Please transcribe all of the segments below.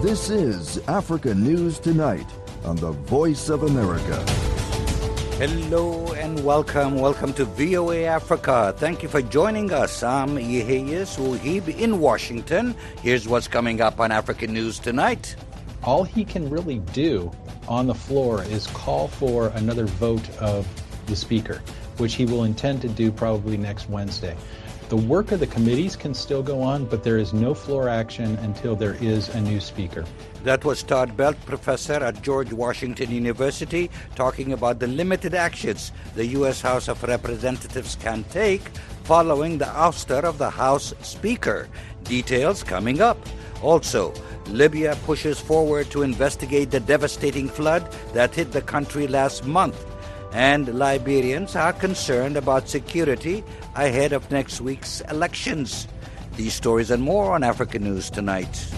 This is Africa News Tonight on the Voice of America. Hello and welcome. Welcome to VOA Africa. Thank you for joining us. I'm Yeheyes Wuhib in Washington. Here's what's coming up on African News Tonight. All he can really do on the floor is call for another vote of the Speaker, which he will intend to do probably next Wednesday. The work of the committees can still go on, but there is no floor action until there is a new Speaker. That was Todd Belt, professor at George Washington University, talking about the limited actions the U.S. House of Representatives can take following the ouster of the House Speaker. Details coming up. Also, Libya pushes forward to investigate the devastating flood that hit the country last month. And Liberians are concerned about security ahead of next week's elections. These stories and more on African News Tonight.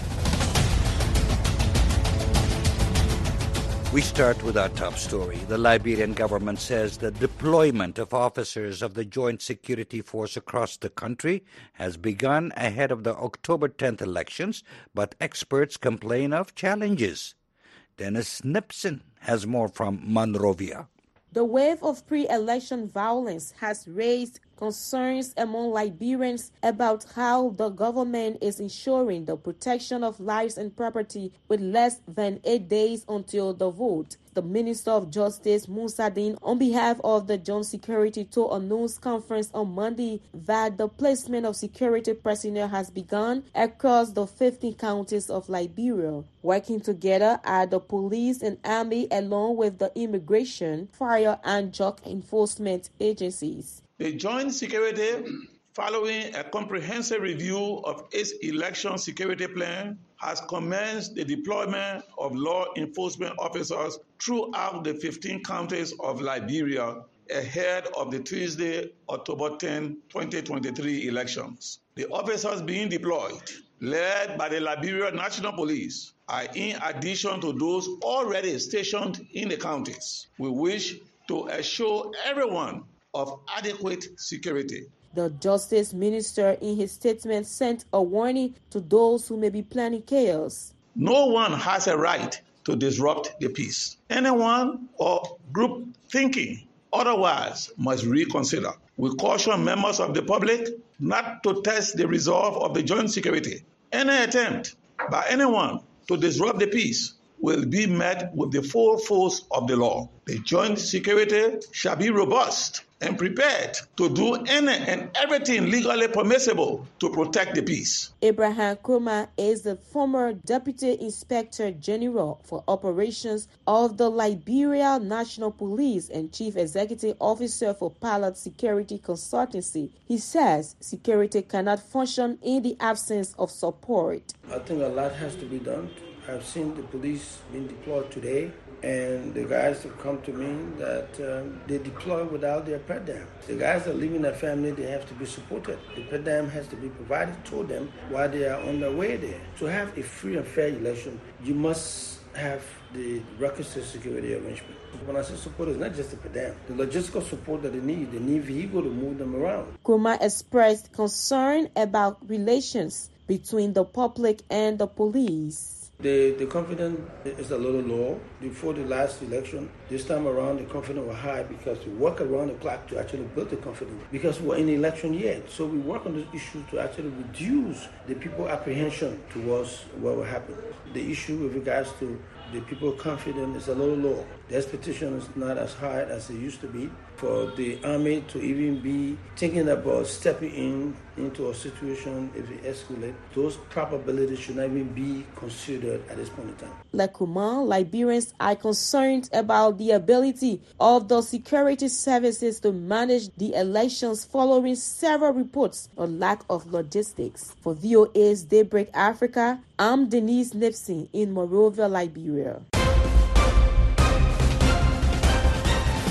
We start with our top story. The Liberian government says the deployment of officers of the Joint Security Force across the country has begun ahead of the October 10th elections, but experts complain of challenges. Dennis Nipson has more from Monrovia. The wave of pre-election violence has raised concerns among Liberians about how the government is ensuring the protection of lives and property with less than 8 days until the vote. The Minister of Justice, Musadin, on behalf of the Joint Security, told a news conference on Monday that the placement of security personnel has begun across the 15 counties of Liberia, working together at the police and army along with the immigration, fire, and drug enforcement agencies. The Joint Security, following a comprehensive review of its election security plan, has commenced the deployment of law enforcement officers throughout the 15 counties of Liberia ahead of the Tuesday, October 10, 2023 elections. The officers being deployed, led by the Liberia National Police, are in addition to those already stationed in the counties. We wish to assure everyone of adequate security. The Justice Minister, in his statement, sent a warning to those who may be planning chaos. No one has a right to disrupt the peace. Anyone or group thinking otherwise must reconsider. We caution members of the public not to test the resolve of the joint security. Any attempt by anyone to disrupt the peace will be met with the full force of the law. The joint security shall be robust and prepared to do any and everything legally permissible to protect the peace. Abraham Kroma is the former Deputy Inspector General for Operations of the Liberia National Police and Chief Executive Officer for Pilot Security Consultancy. He says security cannot function in the absence of support. I think a lot has to be done. I've seen the police being deployed today, and the guys have come to me that they deploy without their per diem. The guys that are leaving their family, they have to be supported. The per diem has to be provided to them while they are on their way there. To have a free and fair election, you must have the requisite security arrangement. When I say support, it's not just the per diem. The logistical support that they need vehicle to move them around. Kroma expressed concern about relations between the public and the police. The confidence is a little low. Before the last election, this time around, the confidence was high because we work around the clock to actually build the confidence. Because we're in the election year, so we work on this issue to actually reduce the people's apprehension towards what will happen. The issue with regards to the people's confidence is a little low. The expectation is not as high as it used to be. For the army to even be thinking about stepping into a situation if it escalates, those probabilities should not even be considered at this point in time. Like Kroma, Liberians are concerned about the ability of the security services to manage the elections following several reports on lack of logistics. For VOA's Daybreak Africa, I'm Denise Nipson in Monrovia, Liberia.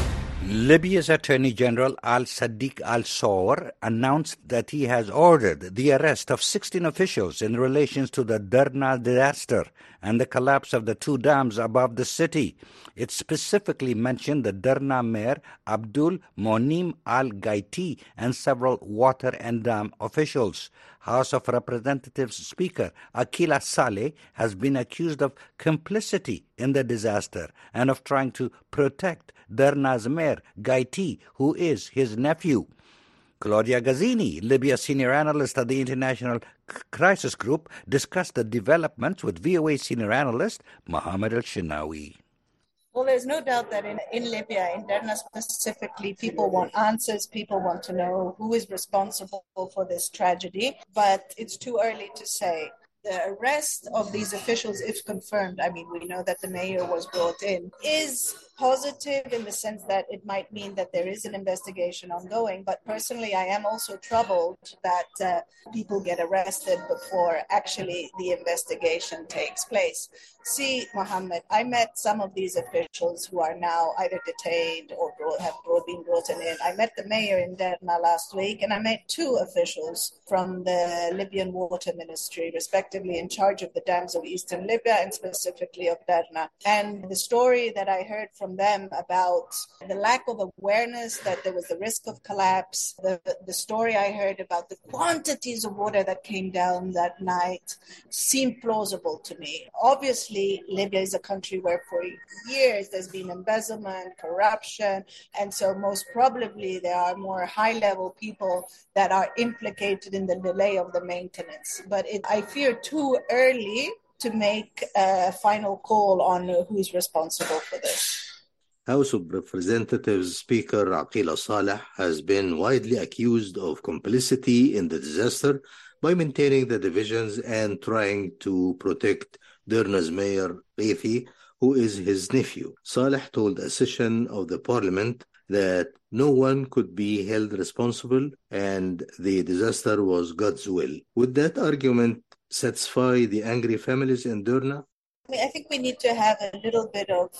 Libya's Attorney General al-Sadiq al-Sawr announced that he has ordered the arrest of 16 officials in relation to the Derna disaster and the collapse of the two dams above the city. It specifically mentioned the Derna mayor Abdul Monim al-Gaiti and several water and dam officials. House of Representatives Speaker Akila Saleh has been accused of complicity in the disaster and of trying to protect Derna's mayor, Gaiti, who is his nephew. Claudia Gazzini, Libya's senior analyst at the International Crisis Group, discussed the developments with VOA senior analyst Mohammed El-Shinawi. Well, there's no doubt that in Libya, in Derna specifically, people want answers. People want to know who is responsible for this tragedy. But it's too early to say. The arrest of these officials, if confirmed, I mean, we know that the mayor was brought in, is positive in the sense that it might mean that there is an investigation ongoing. But personally, I am also troubled that people get arrested before actually the investigation takes place. See, Mohammed, I met some of these officials who are now either detained or have been brought in. I met the mayor in Derna last week, and I met two officials from the Libyan Water Ministry, respectively in charge of the dams of Eastern Libya and specifically of Derna. And the story that I heard from them about the lack of awareness that there was the risk of collapse, the story I heard about the quantities of water that came down that night seemed plausible to me. Obviously, Libya is a country where for years there's been embezzlement, corruption, and so most probably there are more high-level people that are implicated in the delay of the maintenance. But I fear too early to make a final call on who's responsible for this. House of Representatives Speaker Akila Saleh has been widely accused of complicity in the disaster by maintaining the divisions and trying to protect Derna's mayor, Gaiti, who is his nephew. Saleh told a session of the parliament that no one could be held responsible and the disaster was God's will. Would that argument satisfy the angry families in Derna? I think we need to have a little bit of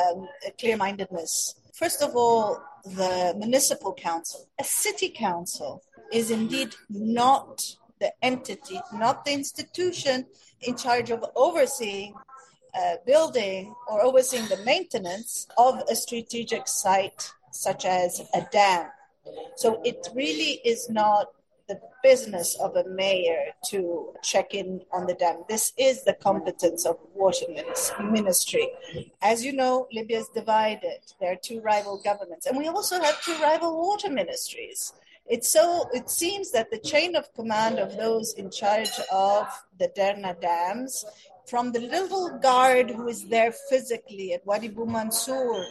clear-mindedness. First of all, the municipal council, a city council, is indeed not the entity, not the institution in charge of overseeing building or overseeing the maintenance of a strategic site such as a dam. So it really is not the business of a mayor to check in on the dam. This is the competence of water ministry. As you know, Libya is divided. There are two rival governments, and we also have two rival water ministries. It seems that the chain of command of those in charge of the Derna dams, from the little guard who is there physically at Wadi Bou Mansour,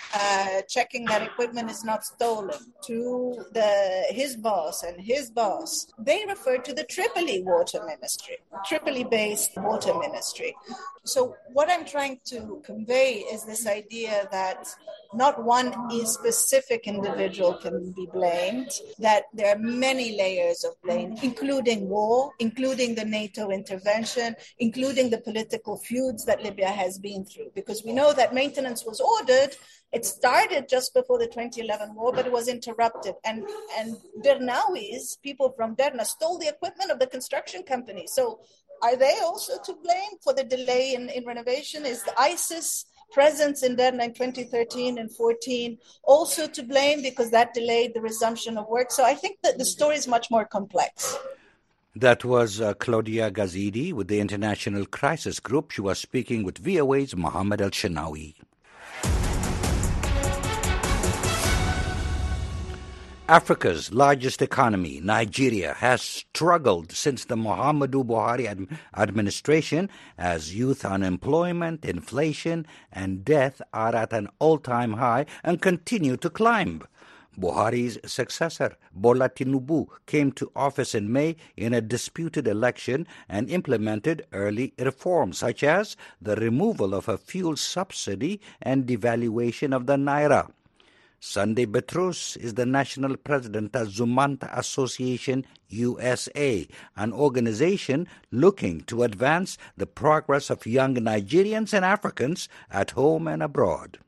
checking that equipment is not stolen, to his boss and his boss, they refer to the Tripoli water ministry, Tripoli-based water ministry. So what I'm trying to convey is this idea that not one specific individual can be blamed, that there are many layers of blame, including war, including the NATO intervention, including the political feuds that Libya has been through. Because we know that maintenance was ordered. It started just before the 2011 war, but it was interrupted. And Dernawis, people from Derna, stole the equipment of the construction company. So are they also to blame for the delay in renovation? Is the ISIS presence in Derna in 2013 and 14 also to blame because that delayed the resumption of work? So I think that the story is much more complex. That was Claudia Gazzini with the International Crisis Group. She was speaking with VOA's Mohammed El-Shinawi. Africa's largest economy, Nigeria, has struggled since the Muhammadu Buhari administration as youth unemployment, inflation, and death are at an all-time high and continue to climb. Buhari's successor, Bola Tinubu, came to office in May in a disputed election and implemented early reforms such as the removal of a fuel subsidy and devaluation of the naira. Sunday Petrus is the national president at Zumanta Association USA, an organization looking to advance the progress of young Nigerians and Africans at home and abroad.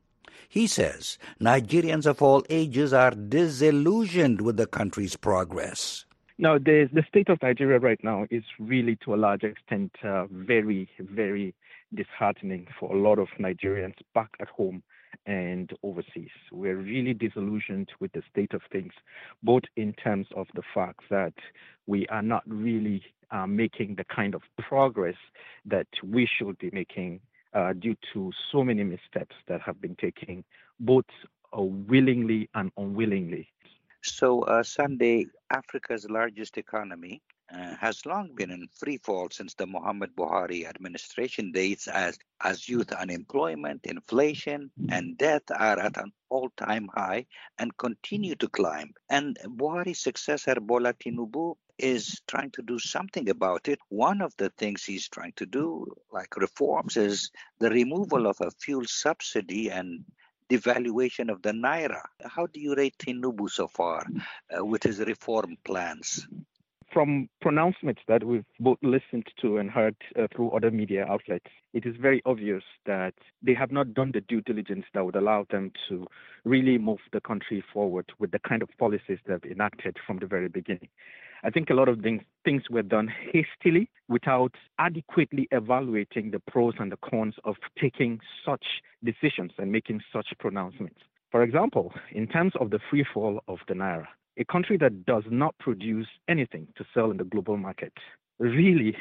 He says Nigerians of all ages are disillusioned with the country's progress. No, the state of Nigeria right now is really, to a large extent, very, very disheartening for a lot of Nigerians back at home and overseas. We're really disillusioned with the state of things, both in terms of the fact that we are not really making the kind of progress that we should be making due to so many missteps that have been taken, both willingly and unwillingly. So, Sunday, Africa's largest economy has long been in free fall since the Muhammad Buhari administration days, as youth unemployment, inflation, and death are at an all-time high and continue to climb. And Buhari's successor, Bola Tinubu, is trying to do something about it. One of the things he's trying to do, like reforms, is the removal of a fuel subsidy and devaluation of the Naira. How do you rate Tinubu so far with his reform plans? From pronouncements that we've both listened to and heard through other media outlets, it is very obvious that they have not done the due diligence that would allow them to really move the country forward with the kind of policies they've enacted from the very beginning. I think a lot of things were done hastily without adequately evaluating the pros and the cons of taking such decisions and making such pronouncements. For example, in terms of the free fall of the Naira, a country that does not produce anything to sell in the global market really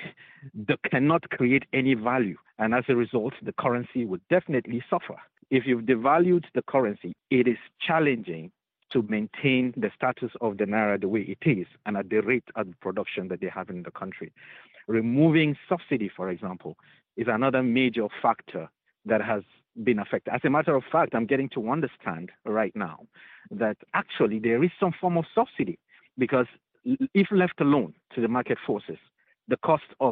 cannot create any value. And as a result, the currency would definitely suffer. If you've devalued the currency, it is challenging to maintain the status of the Naira the way it is and at the rate of production that they have in the country. Removing subsidy, for example, is another major factor that has been affected. As a matter of fact, I'm getting to understand right now that actually there is some form of subsidy, because if left alone to the market forces, the cost of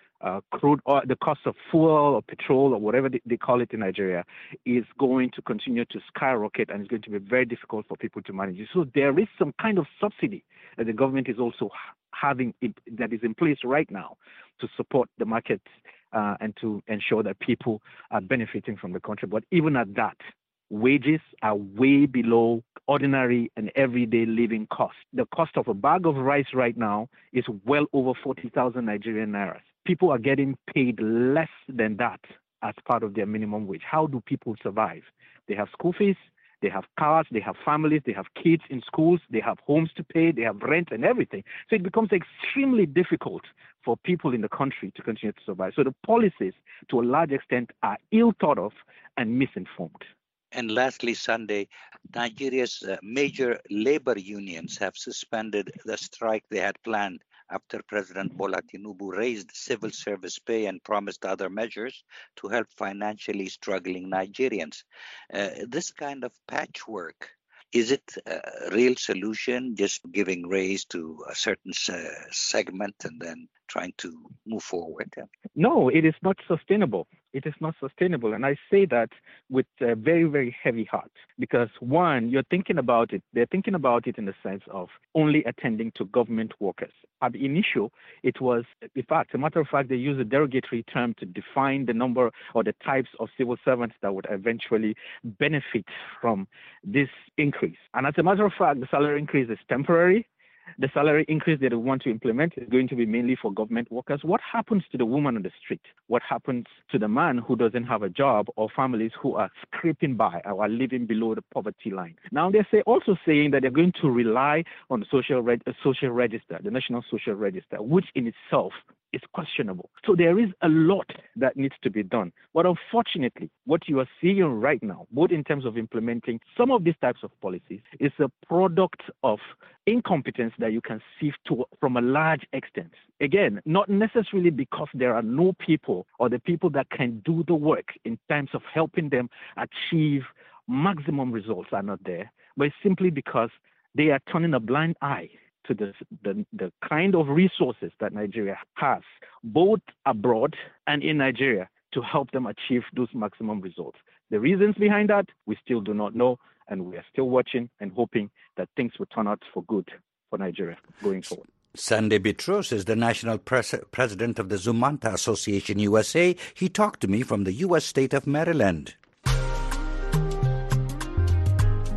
crude oil, the cost of fuel or petrol or whatever they call it in Nigeria is going to continue to skyrocket, and it's going to be very difficult for people to manage it. So there is some kind of subsidy that the government is also having that is in place right now to support the market and to ensure that people are benefiting from the country. But even at that, wages are way below ordinary and everyday living costs. The cost of a bag of rice right now is well over 40,000 Nigerian nairas. People are getting paid less than that as part of their minimum wage. How do people survive? They have school fees, they have cars, they have families, they have kids in schools, they have homes to pay, they have rent and everything. So it becomes extremely difficult for people in the country to continue to survive. So the policies, to a large extent, are ill thought of and misinformed. And lastly, Sunday, Nigeria's major labor unions have suspended the strike they had planned after President Bola Tinubu raised civil service pay and promised other measures to help financially struggling Nigerians. This kind of patchwork, is it a real solution, just giving raise to a certain segment and then trying to move forward? No, it is not sustainable. It is not sustainable. And I say that with a very, very heavy heart, because one, they're thinking about it in the sense of only attending to government workers. At the initial, it was, in fact, a matter of fact, they use a derogatory term to define the number or the types of civil servants that would eventually benefit from this increase. And as a matter of fact, the salary increase is temporary. The salary increase that they want to implement is going to be mainly for government workers. What happens to the woman on the street? What happens to the man who doesn't have a job, or families who are scraping by or are living below the poverty line? Now they're also saying that they're going to rely on the social register, the National Social Register, which in itself is questionable. So there is a lot that needs to be done. But unfortunately, what you are seeing right now, both in terms of implementing some of these types of policies, is a product of incompetence that you can see from a large extent. Again, not necessarily because there are no people or the people that can do the work in terms of helping them achieve maximum results are not there, but simply because they are turning a blind eye to the kind of resources that Nigeria has, both abroad and in Nigeria, to help them achieve those maximum results. The reasons behind that, we still do not know, and we are still watching and hoping that things will turn out for good for Nigeria going forward. Sunday Bitros is the national president of the Zumanta Association USA. He talked to me from the U.S. state of Maryland.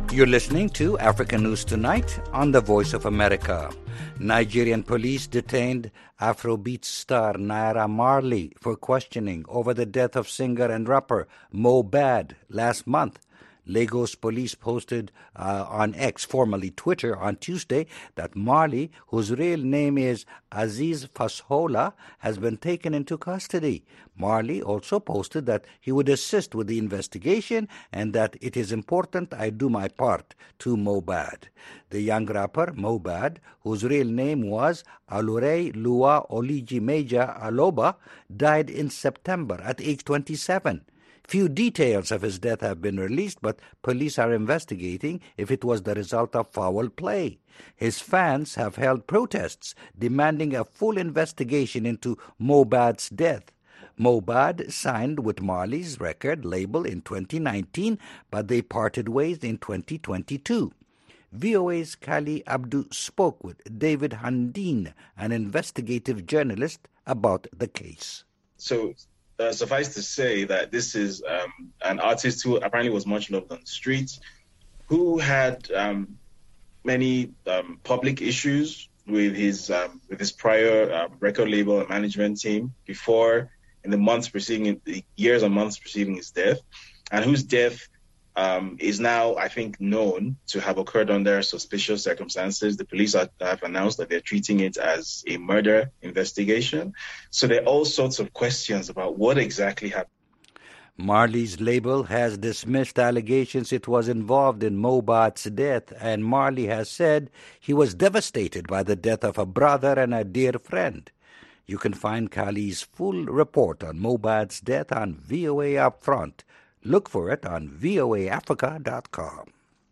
You're listening to African News Tonight on the Voice of America. Nigerian police detained Afrobeat star Naira Marley for questioning over the death of singer and rapper Mohbad last month. Lagos police posted on X, formerly Twitter, on Tuesday that Marley, whose real name is Aziz Fashola, has been taken into custody. Marley also posted that he would assist with the investigation and that it is important I do my part to Mohbad. The young rapper, Mohbad, whose real name was Alure Lua Oliji Meja Aloba, died in September at age 27. Few details of his death have been released, but police are investigating if it was the result of foul play. His fans have held protests demanding a full investigation into Mohbad's death. Mohbad signed with Marley's record label in 2019, but they parted ways in 2022. VOA's Kali Abdu spoke with David Handine, an investigative journalist, about the case. So, suffice to say that this is an artist who apparently was much loved on the streets, who had many public issues with his prior record label and management team before, in the years and months preceding his death, and whose death is now, I think, known to have occurred under suspicious circumstances. The police have announced that they're treating it as a murder investigation. So there are all sorts of questions about what exactly happened. Marley's label has dismissed allegations it was involved in Mohbad's death, and Marley has said he was devastated by the death of a brother and a dear friend. You can find Kali's full report on Mohbad's death on VOA Upfront. Look for it on voaafrica.com.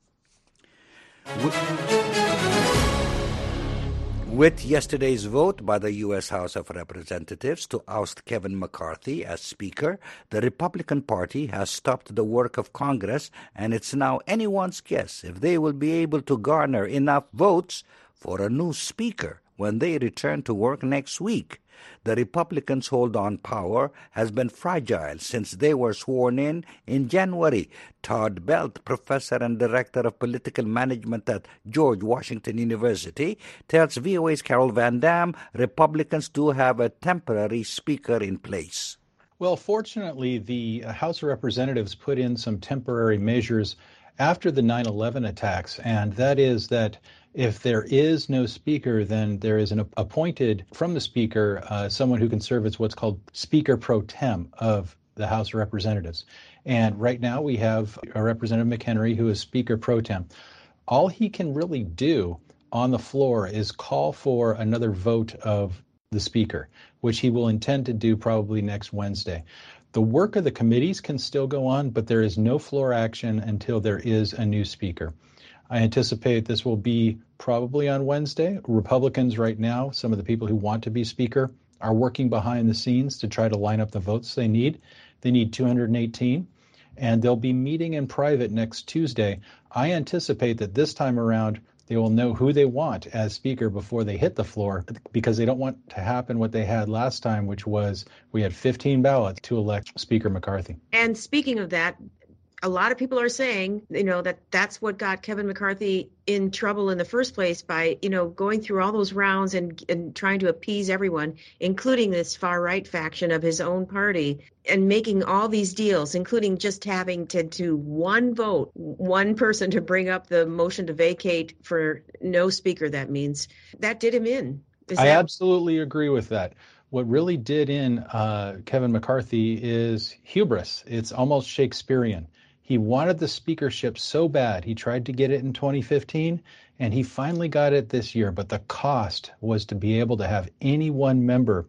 With yesterday's vote by the U.S. House of Representatives to oust Kevin McCarthy as Speaker, the Republican Party has stopped the work of Congress, and it's now anyone's guess if they will be able to garner enough votes for a new Speaker when they return to work next week. The Republicans' hold on power has been fragile since they were sworn in January. Todd Belt, professor and director of political management at George Washington University, tells VOA's Carol Van Dam Republicans do have a temporary speaker in place. Well, fortunately, the House of Representatives put in some temporary measures after the 9/11 attacks, and that is that if there is no speaker, then there is an appointed from the speaker, someone who can serve as what's called Speaker Pro Tem of the House of Representatives. And right now we have Representative McHenry, who is Speaker Pro Tem. All he can really do on the floor is call for another vote of the speaker, which he will intend to do probably next Wednesday. The work of the committees can still go on, but there is no floor action until there is a new speaker. I anticipate this will be probably on Wednesday. Republicans right now, some of the people who want to be speaker, are working behind the scenes to try to line up the votes they need. They need 218, and they'll be meeting in private next Tuesday. I anticipate that this time around, they will know who they want as speaker before they hit the floor, because they don't want to happen what they had last time, which was we had 15 ballots to elect Speaker McCarthy. And speaking of that, a lot of people are saying, that's what got Kevin McCarthy in trouble in the first place by, going through all those rounds and trying to appease everyone, including this far right faction of his own party, and making all these deals, including just having to do one vote, one person to bring up the motion to vacate for no speaker. That means that did him in. I absolutely agree with that. What really did in Kevin McCarthy is hubris. It's almost Shakespearean. He wanted the speakership so bad. He tried to get it in 2015, and he finally got it this year. But the cost was to be able to have any one member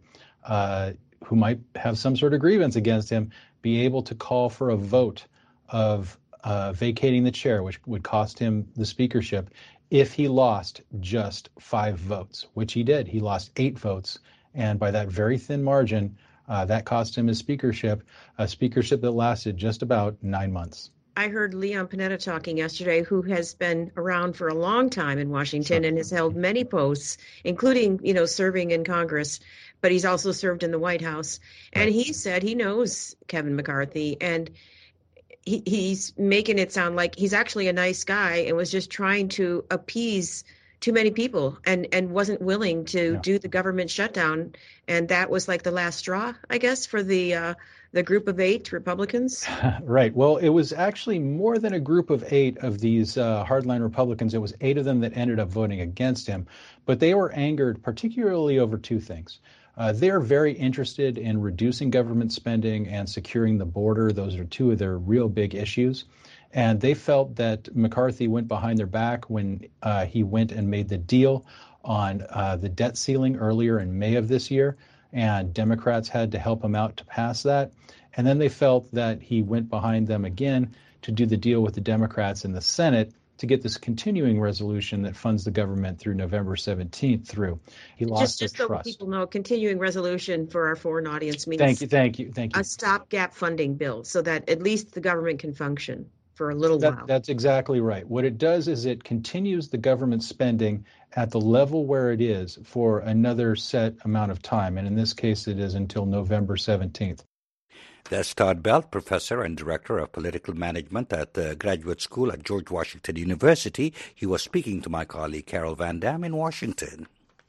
who might have some sort of grievance against him be able to call for a vote of vacating the chair, which would cost him the speakership if he lost just 5 votes, which he did. He lost 8 votes. And by that very thin margin, that cost him his speakership, a speakership that lasted just about 9 months. I heard Leon Panetta talking yesterday, who has been around for a long time in Washington and has held many posts, including, serving in Congress, but he's also served in the White House. And he said he knows Kevin McCarthy. And he's making it sound like he's actually a nice guy and was just trying to appease too many people and wasn't willing to do the government shutdown. And that was like the last straw, I guess, for the group of 8 Republicans. Right. Well, it was actually more than a group of 8 of these hardline Republicans. It was 8 of them that ended up voting against him. But they were angered particularly over 2 things. They are very interested in reducing government spending and securing the border. Those are 2 of their real big issues. And they felt that McCarthy went behind their back when he went and made the deal on the debt ceiling earlier in May of this year. And Democrats had to help him out to pass that. And then they felt that he went behind them again to do the deal with the Democrats in the Senate to get this continuing resolution that funds the government through November 17th through. He lost their trust. Just so people know, continuing resolution for our foreign audience means thank you. A stopgap funding bill so that at least the government can function for a little while. That's exactly right. What it does is it continues the government spending at the level where it is for another set amount of time. And in this case, it is until November 17th. That's Todd Belt, Professor and Director of Political Management at the Graduate School at George Washington University. He was speaking to my colleague Carol Van Dam in Washington.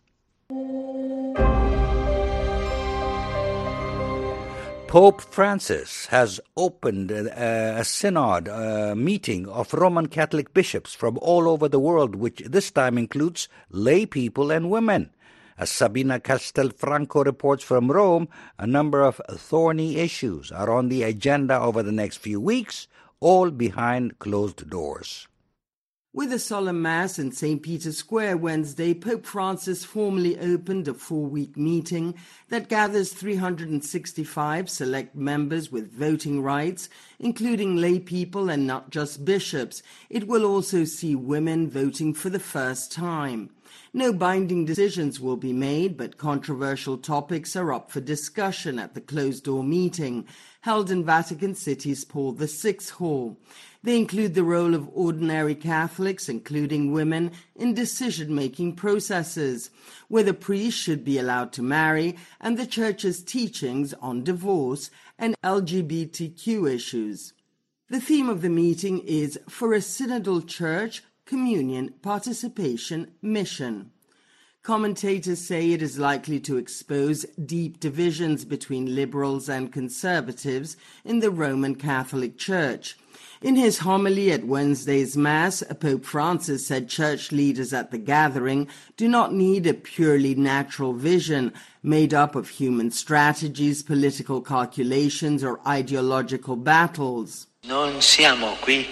Pope Francis has opened a synod meeting of Roman Catholic bishops from all over the world, which this time includes lay people and women. As Sabina Castelfranco reports from Rome, a number of thorny issues are on the agenda over the next few weeks, all behind closed doors. With a solemn mass in St. Peter's Square Wednesday, Pope Francis formally opened a 4-week meeting that gathers 365 select members with voting rights, including lay people and not just bishops. It will also see women voting for the first time. No binding decisions will be made, but controversial topics are up for discussion at the closed-door meeting held in Vatican City's Paul VI Hall. They include the role of ordinary Catholics, including women, in decision-making processes, whether priests should be allowed to marry, and the Church's teachings on divorce and LGBTQ issues. The theme of the meeting is For a Synodal Church, Communion, Participation, Mission. Commentators say it is likely to expose deep divisions between liberals and conservatives in the Roman Catholic Church. In his homily at Wednesday's Mass, Pope Francis said church leaders at the gathering do not need a purely natural vision made up of human strategies, political calculations, or ideological battles. The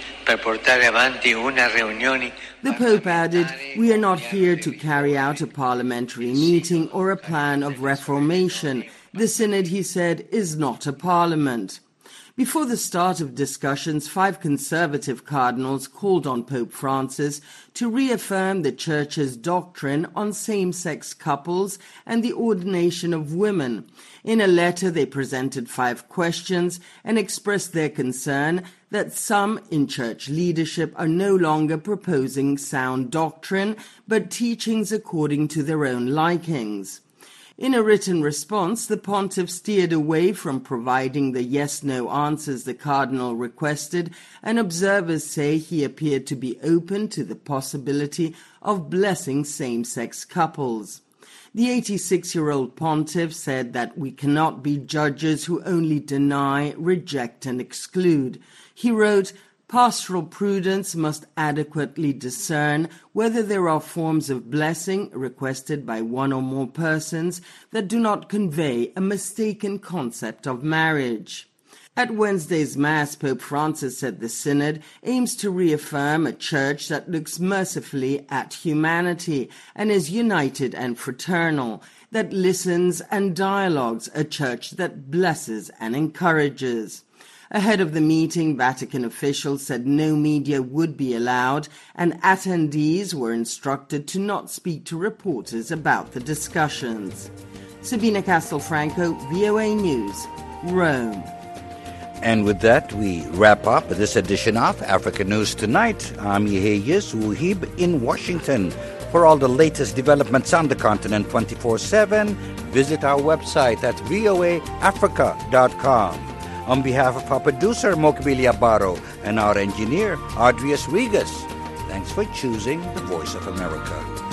Pope added, "We are not here to carry out a parliamentary meeting or a plan of reformation. The Synod," he said, "is not a parliament." Before the start of discussions, 5 conservative cardinals called on Pope Francis to reaffirm the Church's doctrine on same-sex couples and the ordination of women. In a letter, they presented 5 questions and expressed their concern that some in Church leadership are no longer proposing sound doctrine, but teachings according to their own likings. In a written response, the pontiff steered away from providing the yes-no answers the cardinal requested, and observers say he appeared to be open to the possibility of blessing same-sex couples. The 86-year-old pontiff said that we cannot be judges who only deny, reject, and exclude. He wrote, "Pastoral prudence must adequately discern whether there are forms of blessing requested by one or more persons that do not convey a mistaken concept of marriage." At Wednesday's Mass, Pope Francis said the Synod aims to reaffirm a church that looks mercifully at humanity and is united and fraternal, that listens and dialogues, a church that blesses and encourages. Ahead of the meeting, Vatican officials said no media would be allowed, and attendees were instructed to not speak to reporters about the discussions. Sabina Castelfranco, VOA News, Rome. And with that, we wrap up this edition of Africa News Tonight. I'm Yeheyes Wuhib in Washington. For all the latest developments on the continent 24/7, visit our website at voaafrica.com. On behalf of our producer, Mokbilia Barro, and our engineer, Adrius Regas, thanks for choosing the Voice of America.